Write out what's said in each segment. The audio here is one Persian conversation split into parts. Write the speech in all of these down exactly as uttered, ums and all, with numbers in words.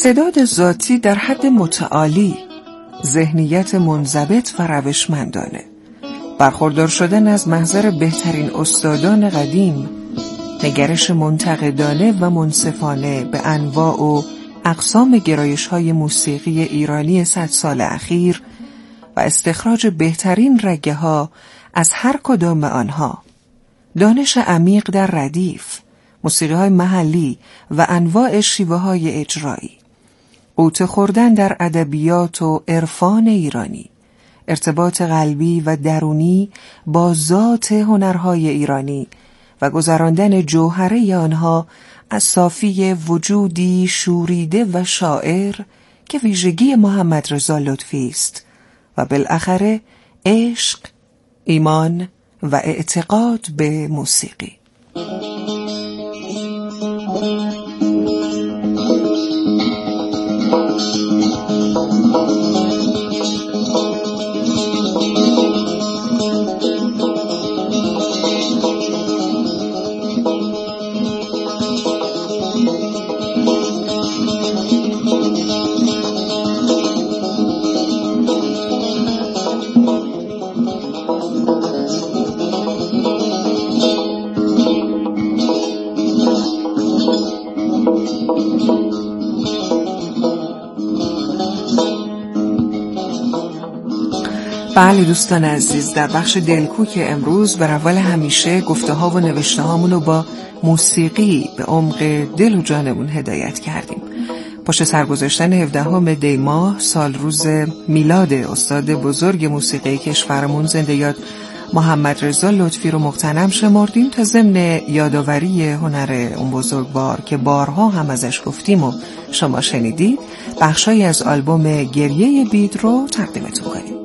استعداد ذاتی در حد متعالی، ذهنیت منضبط و روشمندانه، برخوردار شدن از محضر بهترین استادان قدیم، نگرش منتقدانه و منصفانه به انواع و اقسام گرایش‌های موسیقی ایرانی صد سال اخیر و استخراج بهترین رگه‌ها از هر کدام آنها، دانش عمیق در ردیف، موسیقی‌های محلی و انواع شیوه‌های اجرایی، غوطه خوردن در ادبیات و عرفان ایرانی، ارتباط قلبی و درونی با ذات هنرهای ایرانی و گذراندن جوهره آنها از صافی وجودی شوریده و شاعر که ویژگی محمد رضا لطفی است و بالاخره عشق، ایمان و اعتقاد به موسیقی. بله دوستان عزیز، در بخش دلکوک امروز به روال همیشه گفته ها و نوشته هامون رو با موسیقی به عمق دل و جانمون هدایت کردیم. پشت سر گذاشتن هفدهم دی ماه سال روز میلاد استاد بزرگ موسیقی کشورمون زنده یاد محمد رضا لطفی رو مغتنم شمردیم تا ضمن یادآوری هنر اون بزرگوار که بارها هم ازش گفتیم و شما شنیدید، بخشایی از آلبوم گریه بید رو تقدیمتون کنیم.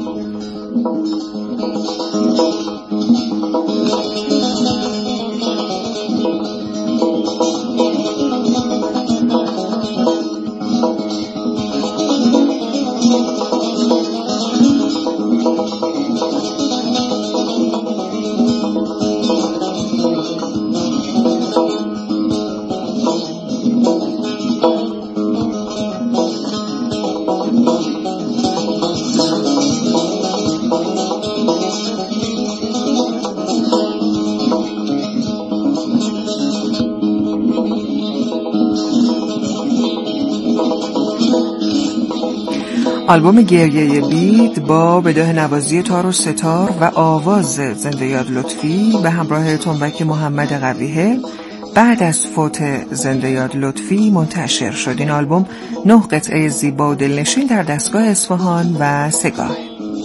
آلبوم گریه بید با بداهه نوازی تار و ستار و آواز زنده یاد لطفی به همراه تنبک محمد قویه بعد از فوت زنده یاد لطفی منتشر شد. این آلبوم نه قطعه زیبا و دلنشین در دستگاه اصفهان و سگاه.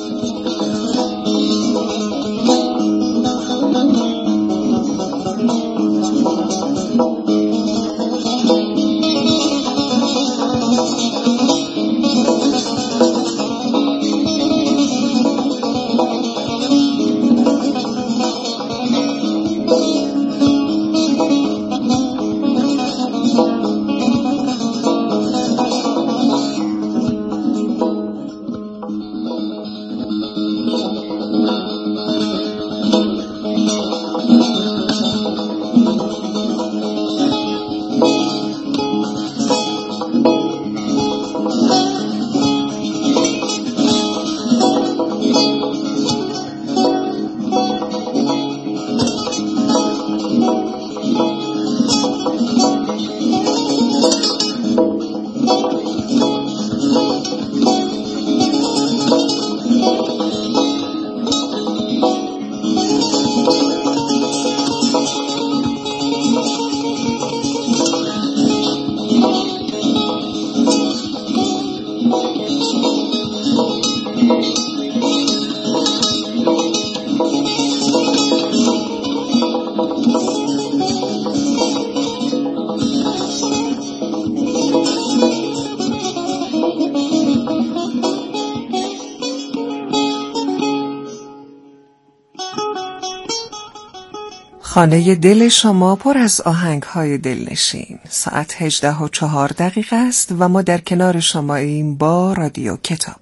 خانه دل شما پر از آهنگ‌های دلنشین. ساعت هجده و چهار دقیقه است و ما در کنار شماییم با رادیو کتاب.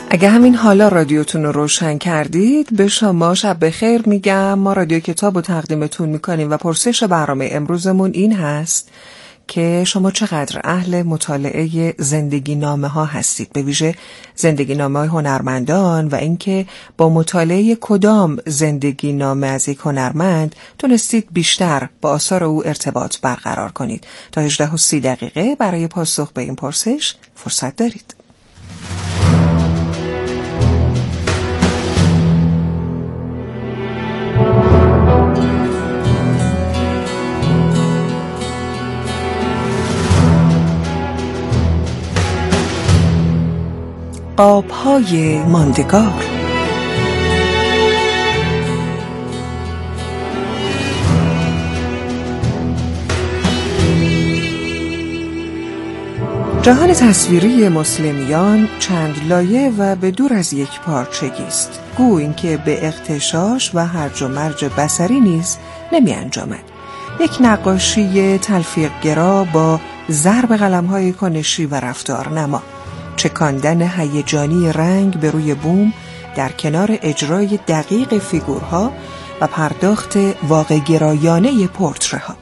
اگه همین حالا رادیوتون رو روشن کردید به شما شب بخیر میگم. ما رادیو کتاب رو تقدیمتون میکنیم و پرسش برنامه امروزمون این هست که شما چقدر اهل مطالعه زندگی نامه ها هستید، به ویژه زندگی نامه های هنرمندان، و اینکه با مطالعه کدام زندگی نامه از یک هنرمند تونستید بیشتر با آثار او ارتباط برقرار کنید. تا هجده و سی دقیقه برای پاسخ به این پرسش فرصت دارید. قاب‌های ماندگار. جهان تصویری مسلمیان چند لایه و به دور از یک پارچگی است. گو این که به اغتشاش و هرج و مرج بصری نیز نمی انجامد. یک نقاشی تلفیق گرا با ضرب قلم‌های کنشی و رفتار نما، چکاندن هیجانی رنگ به روی بوم در کنار اجرای دقیق فیگورها و پرداخت واقع گرایانه پورتره‌ها.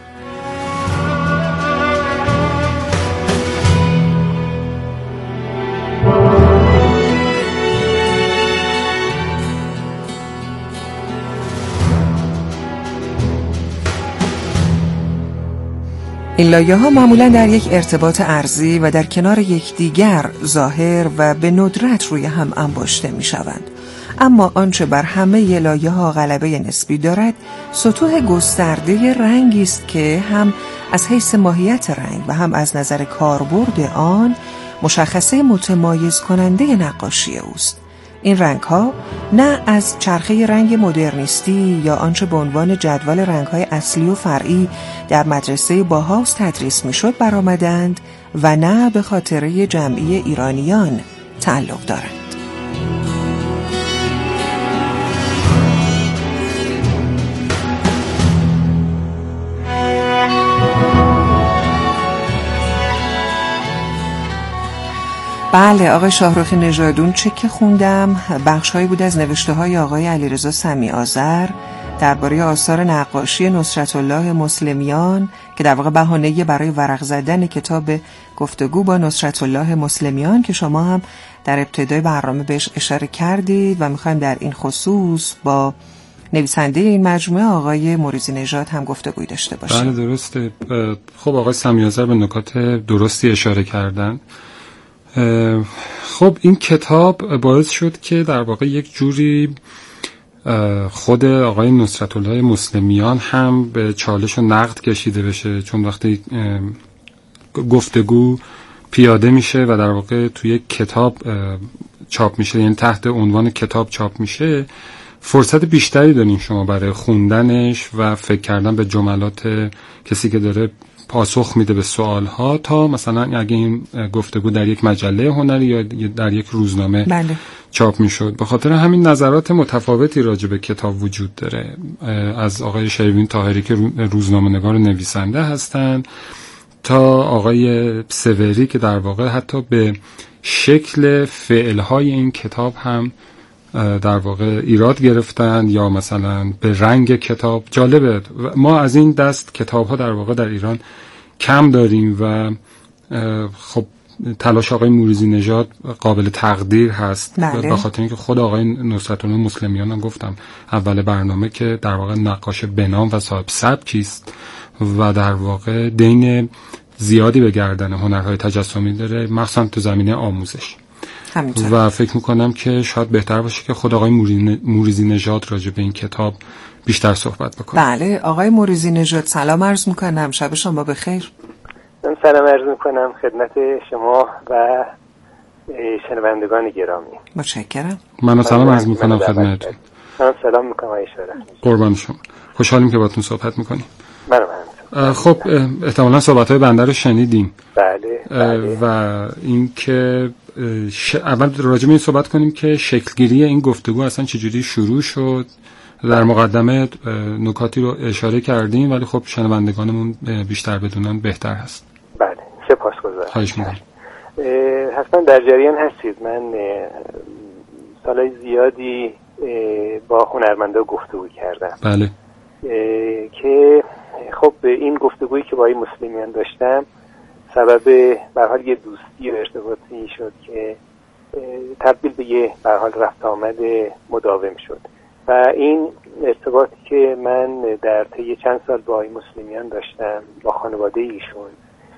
این لایه ها معمولاً در یک ارتباط ارضی و در کنار یکدیگر ظاهر و به ندرت روی هم انباشته می شوند. اما آنچه بر همه لایه ها غلبه نسبی دارد سطوح گسترده رنگی است که هم از حیث ماهیت رنگ و هم از نظر کاربرد آن مشخصه متمایز کننده نقاشی اوست. این رنگ ها نه از چرخه رنگ مدرنیستی یا آنچه به عنوان جدول رنگ های اصلی و فرعی در مدرسه باهاوس تدریس می شد برآمدند و نه به خاطره جمعی ایرانیان تعلق دارند. بله آقای شاهرخ نژادون، چه که خوندم بخش‌هایی بود از نوشته‌های آقای علیرضا سمیع آذر درباره آثار نقاشی نصرت الله مسلمیان که در واقع بهانه‌ای برای ورق زدن کتاب گفتگو با نصرت الله مسلمیان که شما هم در ابتدای برنامه بهش اشاره کردید و می‌خوایم در این خصوص با نویسنده این مجموعه آقای موریزی نژاد هم گفتگوی داشته باشیم. بله درسته. خب آقای سمیع آذر به نکات درستی اشاره کردن. خب این کتاب باعث شد که در واقع یک جوری خود آقای نصرت الله مسلمیان هم به چالش و نقد کشیده بشه، چون وقتی گفتگو پیاده میشه و در واقع توی یک کتاب چاپ میشه، یعنی تحت عنوان کتاب چاپ میشه، فرصت بیشتری دارین شما برای خوندنش و فکر کردن به جملات کسی که داره پاسخ میده به سوالها، تا مثلا اگه این گفتگو در یک مجله هنری یا در یک روزنامه بله. چاپ میشد. به خاطر همین نظرات متفاوتی راجع به کتاب وجود داره، از آقای شیرین طاهری که روزنامه‌نگار و نویسنده هستند تا آقای سوری که در واقع حتی به شکل فعلهای این کتاب هم در واقع ایراد گرفتن، یا مثلا به رنگ کتاب. جالبه ما از این دست کتاب ها در واقع در ایران کم داریم و خب تلاش آقای موریزی نژاد قابل تقدیر هست، به خاطر اینکه خود آقای نصرت الله مسلمیان هم گفتم اول برنامه که در واقع نقاش بنام و صاحب سبکی است و در واقع دین زیادی به گردن هنرهای تجسمی داره، مخصوصا تو زمینه آموزش. همینطور. و فکر میکنم که شاید بهتر باشه که خود آقای موریزی نژاد راجع به این کتاب بیشتر صحبت بکنه. بله آقای موریزی نژاد سلام عرض میکنم، شب شما بخیر. من سلام عرض میکنم خدمت شما و شنوندگان گرامی. متشکرم. من سلام عرض میکنم خدمتتون. من سلام میکنم آقای شورا. قربان شما. خوشحالیم که باهاتون صحبت میکنیم. من من خب احتمالاً صحبت‌های بنده رو شنیدیم. بله. بله. و اینکه ش... اول راجع به این صحبت کنیم که شکلگیری این گفتگو اصلا چجوری شروع شد. در مقدمه نکاتی رو اشاره کردیم ولی خب شنوندگانمون بیشتر بدونن بهتر هست. بله سپاسگزارم. خواهش می‌کنم. حتما در جریان هستید. من سالهای زیادی با هنرمندا گفتگو کردم. بله. که خب این گفتگویی که با این مسلمیان داشتم سبب به هر حال یه دوستی و ارتباطی شد که تبدیل به یه به هر حال رفت آمد مداوم شد و این ارتباطی که من در طی چند سال با این مسلمیان داشتم با خانواده ایشون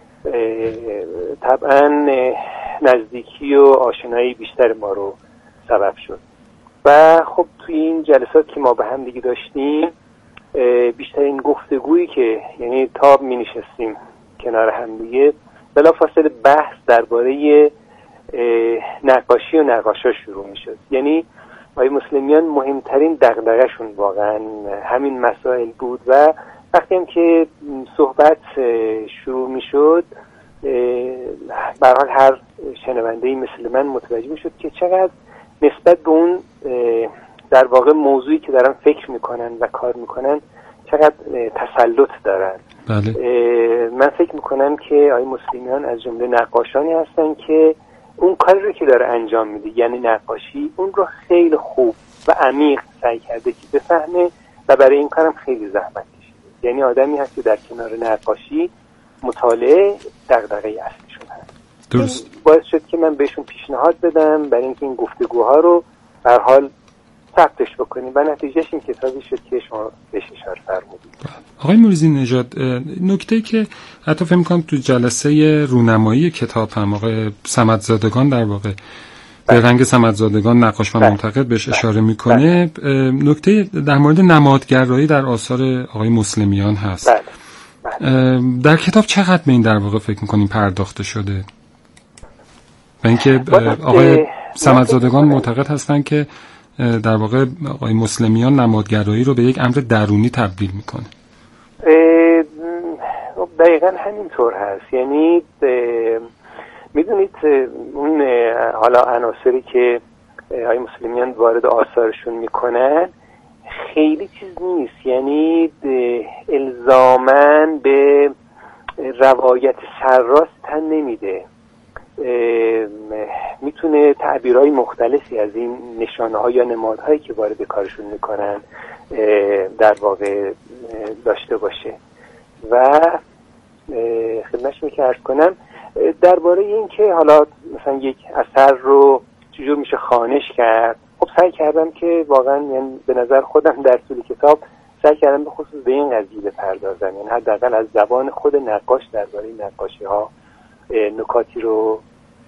طبعا نزدیکی و آشنایی بیشتر ما رو سبب شد و خب توی این جلسات که ما به هم دیگه داشتیم بیشترین گفتگویی که یعنی تا می نشستیم کنار هم دیگه بلافاصله بحث درباره نقاشی و نقاشا شروع می شد. یعنی آقای مسلمیان مهمترین دغدغه‌شون واقعا همین مسائل بود و وقتی هم که صحبت شروع می شد به هر حال هر شنونده‌ای مثل من متوجه می شد که چقدر نسبت به اون در واقع موضوعی که دارن فکر میکنن و کار میکنن چقدر تسلط دارن. بله. من فکر میکنم که آقای مسلمیان از جمله نقاشانی هستن که اون کاری رو که داره انجام میده یعنی نقاشی اون رو خیلی خوب و عمیق سعی کرده که بفهمه و برای این کارم خیلی زحمت کشیده. یعنی آدمی هست که در کنار نقاشی مطالعه دغدغه اصلیشون هست. درست. باعث شد که من بهشون پیشنهاد بدم برای اینکه این گفتگوها رو به هر حال ثبتش بکنیم و نتیجهش این کتابی شد که شما بهش اشاره فرمودید. آقای موریزی نژاد، نکته‌ای که حتی فکر می‌کنم تو جلسه رونمایی کتاب هم آقای صمدزادگان در واقع به رنگ صمدزادگان نقاش و منتقد بهش اشاره میکنه، نکته در مورد نمادگرایی در آثار آقای مسلمیان هست. بله. بله. در کتاب چقدر به این در واقع فکر می‌کنیم پرداخته شده؟ و اینکه آقای صمدزادگان معتقد هستن که در واقع آقای مسلمیان نمادگرایی رو به یک امر درونی تبدیل میکنه. دقیقا همینطور هست. یعنی میدونید اون حالا عناصری که آقای مسلمیان وارد آثارشون میکنن خیلی چیز نیست، یعنی الزاماً به روایت سرراست تن نمیده، میتونه تعبیرهای مختلفی از این نشانه ها یا نمادهایی که وارد کارشون میکنن در واقع داشته باشه. و خدمتش می که عرض کنم درباره این که حالا مثلا یک اثر رو چجور میشه خوانش کرد، خب سعی کردم که واقعا یعنی به نظر خودم در طول کتاب سعی کردم به خصوص به این قضیه بپردازم، یعنی حداقل از زبان خود نقاش درباره نقاشی ها نکاتی رو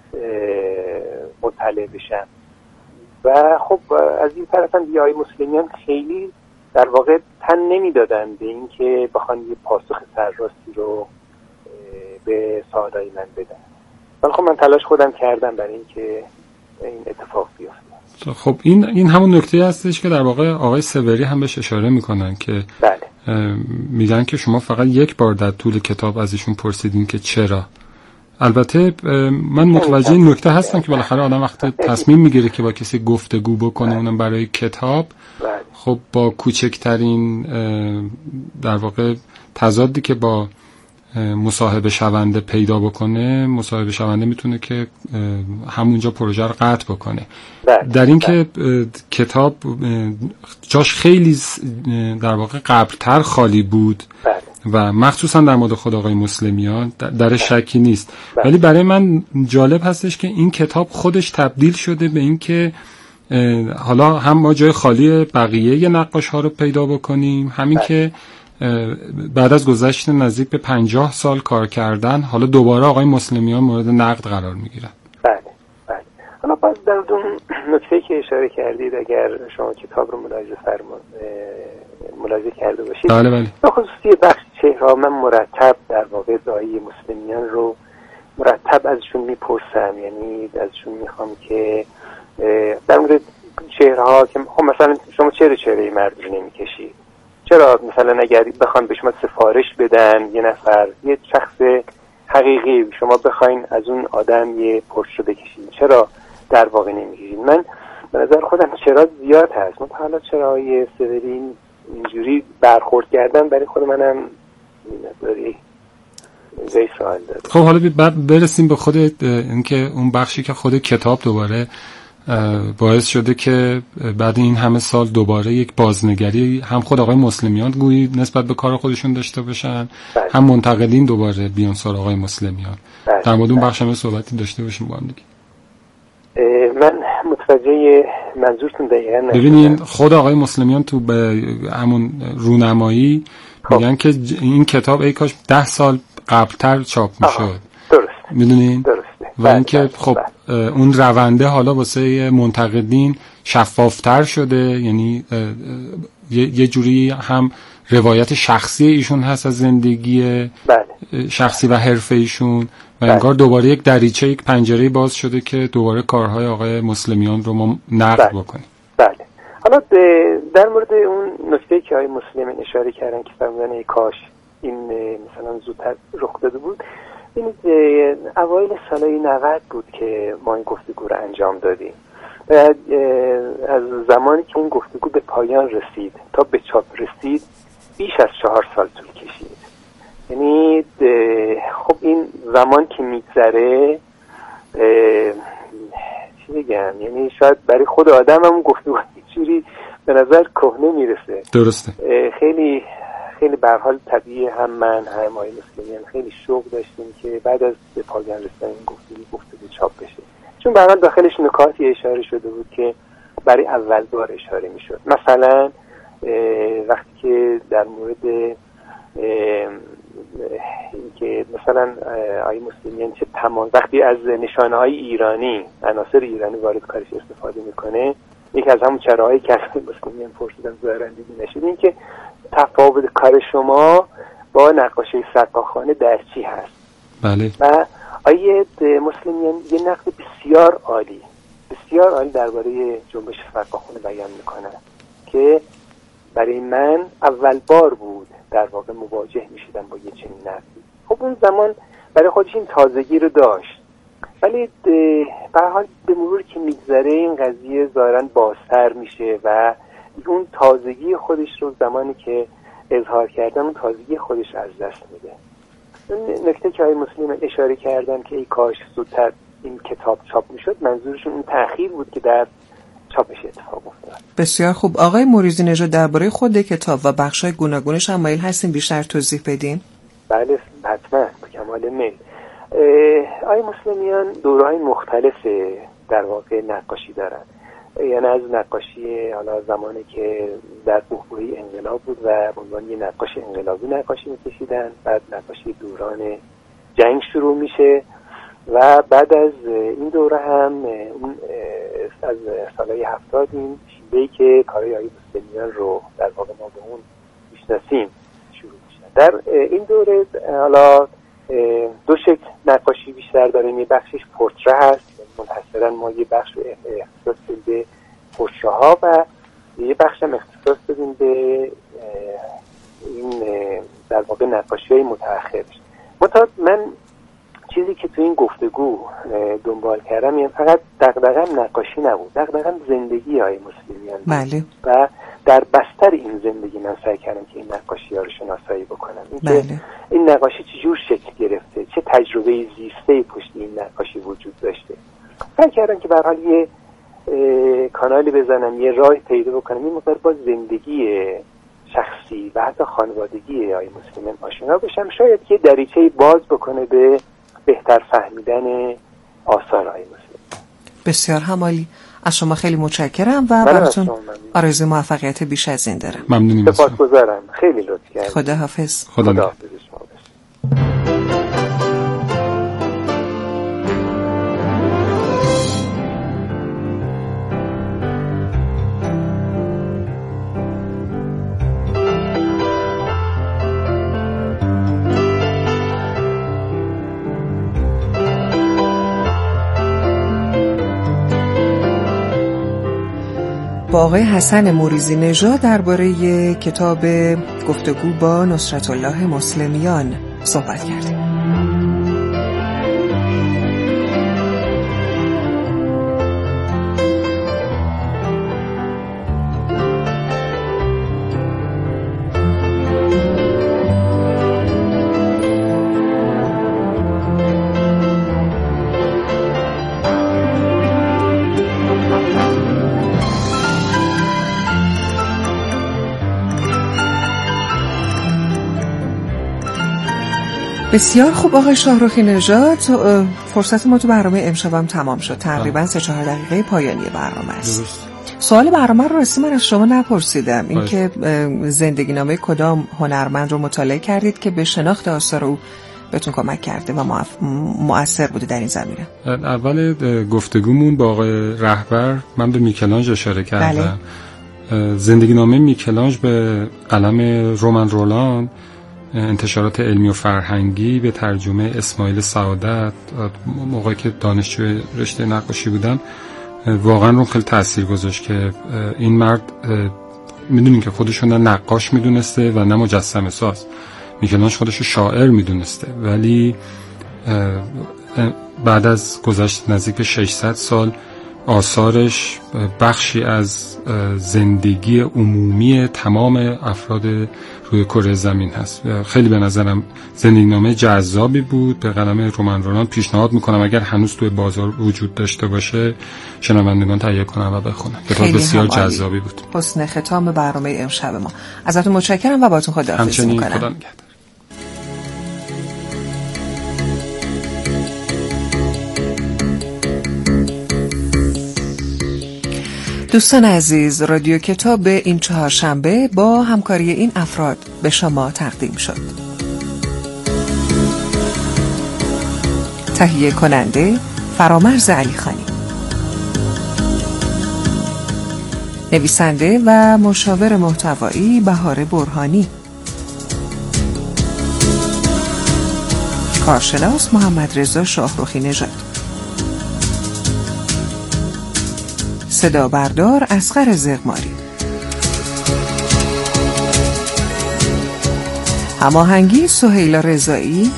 مطلع بشم. و خب از این طرف هم دیگه مسلمیان خیلی در واقع تن نمیدادن به این که بخوان یه پاسخ سرراستی رو به سوالای من بدن، ولی خب من تلاش خودم کردم برای این که این اتفاق بیفته. خب این این همون نکته هستش که در واقع آقای سوری هم بهش اشاره میکنن که بله. میگن که شما فقط یک بار در طول کتاب از ایشون پرسیدین که چرا. البته من متوجه این نکته هستم که بالاخره آدم وقتی تصمیم میگیره که با کسی گفتگو بکنه اونم برای کتاب، خب با کوچکترین در واقع تضادی که با مصاحبه شونده پیدا بکنه، مصاحبه شونده میتونه که همونجا پروژه رو قطع بکنه. در این که کتاب جاش خیلی در واقع قبلتر خالی بود و مخصوصا در مورد خود آقای مسلمیان در شکی نیست، ولی برای من جالب هستش که این کتاب خودش تبدیل شده به این که حالا هم ما جای خالی بقیه نقاش ها رو پیدا بکنیم، همین که بعد از گذشت نزدیک به پنجاه سال کار کردن حالا دوباره آقای مسلمیان مورد نقد قرار میگیرن. بله بله. حالا باز در اون نکته که اشاره کردید اگر شما کتاب رو ملاحظه فرمود ملاحظه کرده باشید، بله بله. به خصوصی بخش چهره من مرتب در واقع دعای مسلمیان رو مرتب ازشون میپرسم، یعنی ازشون میخوام که در مورد چهره ها که خب مثلا شما چرا چهره مرد رو نمیکشید، چرا مثلا اگر بخوان به شما سفارش بدن یه نفر یه شخص حقیقی شما بخواین از اون آدم یه پرش رو بکشید چرا در واقع نمیکشید؟ من به نظر خودم چرا زیاد هست، من حالا چرا یه سوری اینجوری برخورد کردن برای خود منم مقداری جای سوال داره. خب حالا بعد برسیم به خود اینکه اون بخشی که خود کتاب دوباره باعث شده که بعد این همه سال دوباره یک بازنگری هم خود آقای مسلمیان گویی نسبت به کار خودشون داشته باشن، بله. هم منتقدین دوباره بیان سراغ آقای مسلمیان. بله. در مورد اون بخش هم صحبتی داشته باشیم با هم دیگه. من متوجه منظورتون دقیقاً نشدم. ببینین خود آقای مسلمیان تو به همون رونمایی خب. میگن که این کتاب ای کاش ده سال قبلتر چاپ میشد. درست. میدونین؟ درسته. و اینکه خب اون رونده حالا واسه منتقدین شفافتر شده، یعنی یه جوری هم روایت شخصی ایشون هست از زندگی بله. شخصی و حرفه ایشون و انگار دوباره یک دریچه، یک پنجره باز شده که دوباره کارهای آقای مسلمیان رو ما نقد بله. بکنیم. بله. حالا در مورد اون نکته که آقای مسلمیان اشاره کردن که فرمودن ای کاش این مثلا زودتر رخ داده بود، این اوایل سالهای نود بود که ما این گفتگو رو انجام دادیم و از زمانی که این گفتگو به پایان رسید تا به چاپ رسید بیش از چهار سال طول کشید. یعنی خب این زمان که میگذره چی بگم، یعنی شاید برای خود آدم هم گفتگو چیزی به نظر کهنه میرسه. درسته. خیلی خیلی به هر حال طبیعی هم من هم آقای مسلمیان خیلی شوق داشتیم که بعد از به پایان رسیدن این گفتگو گفتگو چاپ بشه، چون به هر حال داخلش نکاتی اشاره شده بود که برای اول بار اشاره میشد. مثلا وقتی که در مورد اینکه مثلا آقای مسلمیان چه تمام وقتی از نشانه‌های ایرانی، عناصر ایرانی وارد کارش استفاده میکنه، یکی از همون چراهایی که از مسلمیان پرسیدن ظاهراً دیده نشد این که تفاوت کار شما با نقاشی سقاخانه در چی هست. بله. و آیه مسلمیان یه نقد بسیار عالی بسیار عالی درباره جنبش سقاخانه بیان میکنن که برای من اول بار بود در واقع مواجه میشیدم با یه چنین نقدی. خب اون زمان برای خودش این تازگی رو داشت، ولی به هر حال به مرور که میگذره این قضیه ظاهراً بازتر میشه و اون تازگی خودش رو زمانی که اظهار کردن اون تازگی خودش از دست میده. اون نکته که آقای مسلمیان اشاره کردن که ای کاش زودتر این کتاب چاپ میشد، منظورشون اون تأخیر بود که در چاپش اتفاق افتاد. بسیار خوب. آقای موریزی نژاد درباره خود کتاب و بخش‌های گوناگونش هم مایل هستین بیشتر توضیح بدین؟ بله حتما به کمال میل. آقای مسلمیان دوره‌های مختلف در واقع نقاشی دارن، یعنی از نقاشی حالا زمانی که در بحبوحه انقلاب بود و به عنوان یه نقاش انقلابی نقاشی می‌کشیدن، بعد نقاشی دوران جنگ شروع میشه و بعد از این دوره هم اون از سالهای هفتاد این شیوهی که کارهای آقای مسلمیان رو در واقع ما به اون میشناسیم شروع میشه. در این دوره حالا دو شکل نقاشی بیشتر داریم، یه بخشش پورتره هست، منحصرا ما یه بخش رو اختصاص دادیم به پورتره ها و یه بخش هم اختصاص دادیم به این در واقع نقاشی های متأخرش. متأ من چیزی که تو این گفتگو دنبال کردم یعنی فقط دغدغه‌ام نقاشی نبود، دغدغه‌ام زندگی های مسلمیان بود. بله. و در بستر این زندگی من سعی کردم که این نقاشی ها رو شناسایی بکنم، این بله. که این نقاشی چجور شکل گرفته، چه تجربه زیسته پشت این نقاشی وجود داشته. سعی کردم که به هر حال یه کانالی بزنم، یه راه پیدا بکنم این مقدار با زندگی شخصی و حتی خانوادگی های مسلمان آشنا بشم، شاید که دریچه باز بکنه به بهتر فهمیدن آثار های مسلمان. بسیار همالی. از شما خیلی متشکرم و براتون آرزوی موفقیت بیش از این دارم. ممنونیم. سپاسگزارم. خیلی لطف کردید. خدا حافظ. خدا حافظ. با آقای حسن موریزی نژاد درباره کتاب گفتگو با نصرت الله مسلمیان صحبت کردیم. بسیار خوب آقای شاهرخی نژاد، فرصت ما تو برنامه امشبم تمام شد. تقریبا سه چهار دقیقه پایانی برنامه است. سوال برنامه رو راستی من از شما نپرسیدم، این که زندگی نامه کدام هنرمند رو مطالعه کردید که به شناخت آثار او بهتون کمک کرده و مؤثر بوده در این زمینه؟ اول گفتگومون با آقای رهبر من به میکلانژ اشاره کردم. بله. زندگی نامه میکلانژ به قلم رومن رولان، انتشارات علمی و فرهنگی به ترجمه اسماعیل سعادت، موقعی که دانشجو رشته نقاشی بودم، واقعا رو خیلی تأثیر گذاشت که این مرد میدونین که خودشون نه نقاش میدونسته و نه مجسمه ساز. میکلانژ خودشو شاعر میدونسته، ولی بعد از گذشت نزدیک ششصد سال آثارش بخشی از زندگی عمومی تمام افراد روی کره زمین هست. خیلی به نظرم زندگینامه جذابی بود. به قلم رومن رولان پیشنهاد میکنم اگر هنوز توی بازار وجود داشته باشه شنوندگان تهیه کنن و بخونن. کتاب بسیار جذابی بود. حسن ختام برنامه امشب ما. ازتون متشکرم و باهاتون خداحافظی میکنم. همچنین، خدا نگهدار. دوستان عزیز، رادیو کتاب این چهارشنبه با همکاری این افراد به شما تقدیم شد. تهیه کننده فرامرز علیخانی، نویسنده و مشاور محتوایی بهار برهانی، کارشناس محمد رضا شاهرخی نژاد، صدا بردار اصغر زغماری، هماهنگی سهیلا رضایی،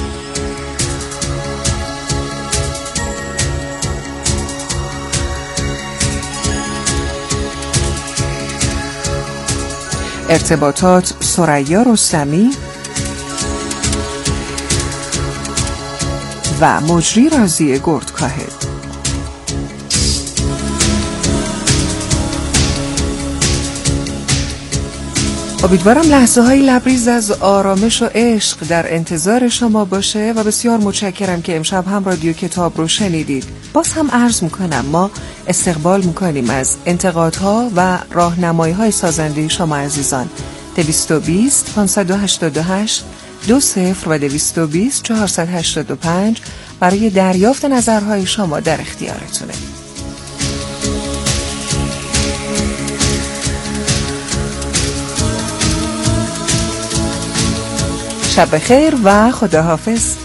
ارتباطات ثریا رستمی و مجری رازی گردکاهل. امیدوارم لحظه های لبریز از آرامش و عشق در انتظار شما باشه و بسیار متشکرم که امشب هم رادیو کتاب رو شنیدید. باز هم عرض میکنم ما استقبال میکنیم از انتقادها و راهنمایی های سازنده شما عزیزان. دویست و بیست پانصد و هشتاد و هشت دو صفر و دویست و بیست چهارصد و هشتاد و پنج برای دریافت نظرهای شما در اختیارتونه. شب خیر و خداحافظ.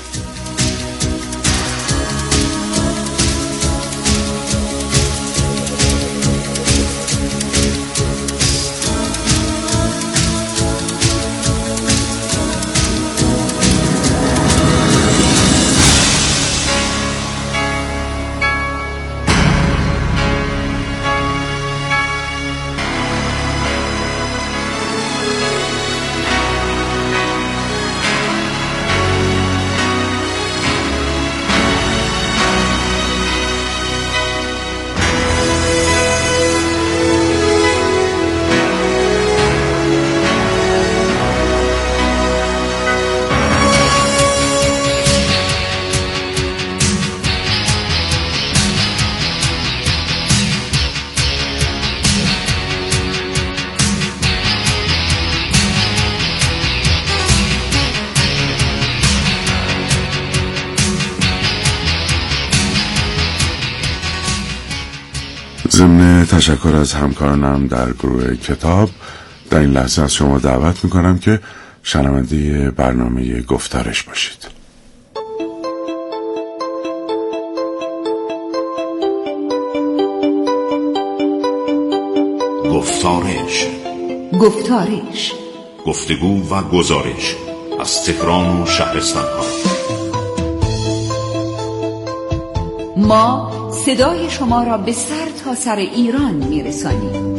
ضمن تشکر از همکارانم در گروه کتاب، در این لحظه از شما دعوت میکنم که شنونده برنامه گفتارش باشید. گفتارش گفتارش گفتگو و گزارش از تهران و شهرستان ها. ما صدای شما را به سر تا سر ایران میرسانیم.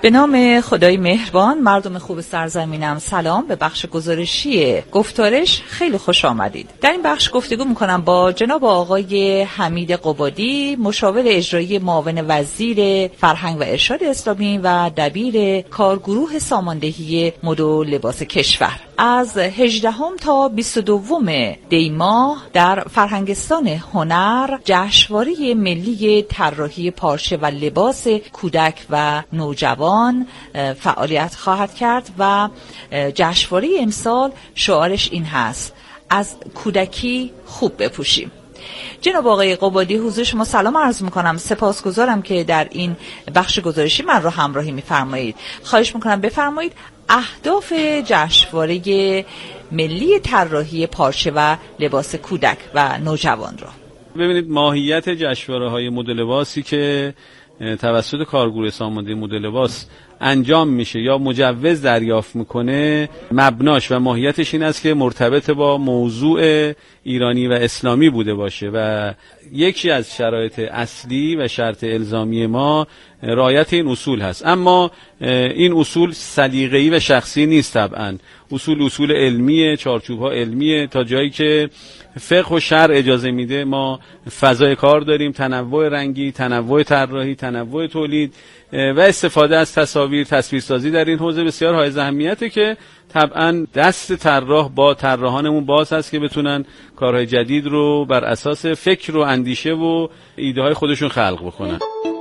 به نام خدای مهربان، مردم خوب سرزمینم، سلام. به بخش گزارشی گفتارش خیلی خوش آمدید. در این بخش گفتگو میکنم با جناب آقای حمید قبادی، مشاور اجرایی معاون وزیر فرهنگ و ارشاد اسلامی و دبیر کارگروه ساماندهی مد و لباس کشور. از هجدهم تا بیست و دوم دی ماه در فرهنگستان هنر جشنواره ملی طراحی پارچه و لباس کودک و نوجوان فعالیت خواهد کرد و جشنواره امسال شعارش این هست: از کودکی خوب بپوشیم. جناب آقای قبادی، حضور شما سلام عرض میکنم. سپاسگزارم که در این بخش گزارشی من رو همراهی میفرمایید. خواهش میکنم بفرمایید اهداف جشنواره ملی طراحی پارچه و لباس کودک و نوجوان رو. ببینید، ماهیت جشنواره‌های مد لباسی که توسط کارگروه ساماندهی مد لباس انجام میشه یا مجوز دریافت میکنه، مبناش و ماهیتش این است که مرتبط با موضوع ایرانی و اسلامی بوده باشه و یکی از شرایط اصلی و شرط الزامی ما رعایت این اصول هست. اما این اصول سلیقه‌ای و شخصی نیست، طبعا اصول اصول علمیه، چارچوب‌ها علمیه. تا جایی که فقه و شرع اجازه میده ما فضای کار داریم، تنوع رنگی، تنوع طراحی، تنوع تولید و استفاده از تصاویر، تصویرسازی در این حوزه بسیار حائز اهمیته که طبعا دست طراح با طراحانمون باز هست که بتونن کارهای جدید رو بر اساس فکر و اندیشه و ایده های خودشون خلق بکنن.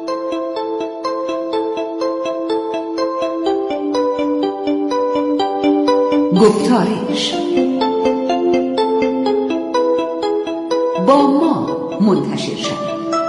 گفتارش با ما منتشر شد.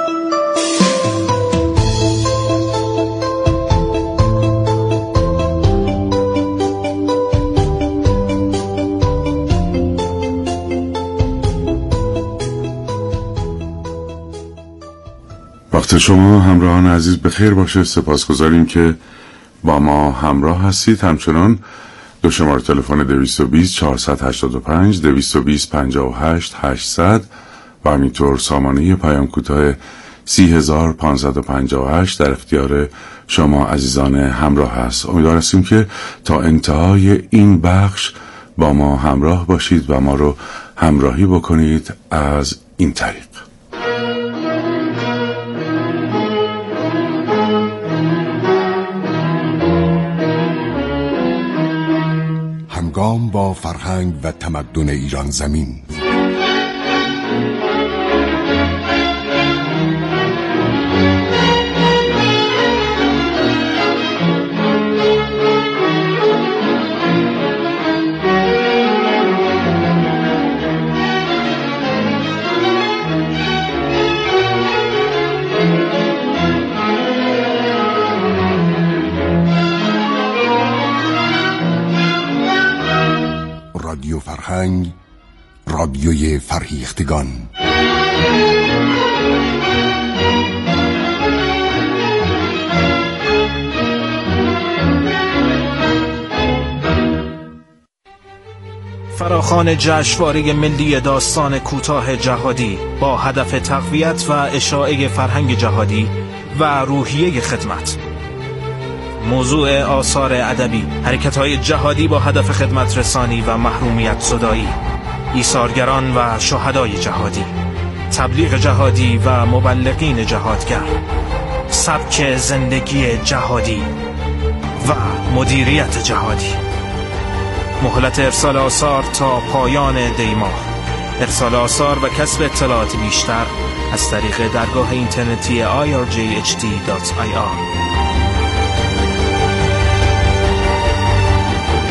وقت شما همراهان عزیز بخیر باشه. سپاسگزاریم که با ما همراه هستید. همچنان دو شماره تلفن دویست و بیست چهارصد و هشتاد و پنج دویست و بیست پنجاه و هشت هشتصد و همینطور سامانه پیام کوتاه سی هزار پانصد و پنجاه و هشت در اختیار شما عزیزان همراه هست. امیدوار هستیم که تا انتهای این بخش با ما همراه باشید و ما رو همراهی بکنید از این طریق. همگام با فرهنگ و تمدن ایران زمین. رادیو فرهنگ، رادیوی فرهیختگان. فراخوان جشنواره ملی داستان کوتاه جهادی با هدف تقویت و اشاعه فرهنگ جهادی و روحیه خدمت. موضوع آثار ادبی، حرکت‌های جهادی با هدف خدمت رسانی و محرومیت زدایی، ایثارگران و شهدای جهادی، تبلیغ جهادی و مبلغین جهادگر، سبک زندگی جهادی و مدیریت جهادی. مهلت ارسال آثار تا پایان دی ماه. ارسال آثار و کسب اطلاعات بیشتر از طریق درگاه اینترنتی آی آر جی اچ دی دات آی آر.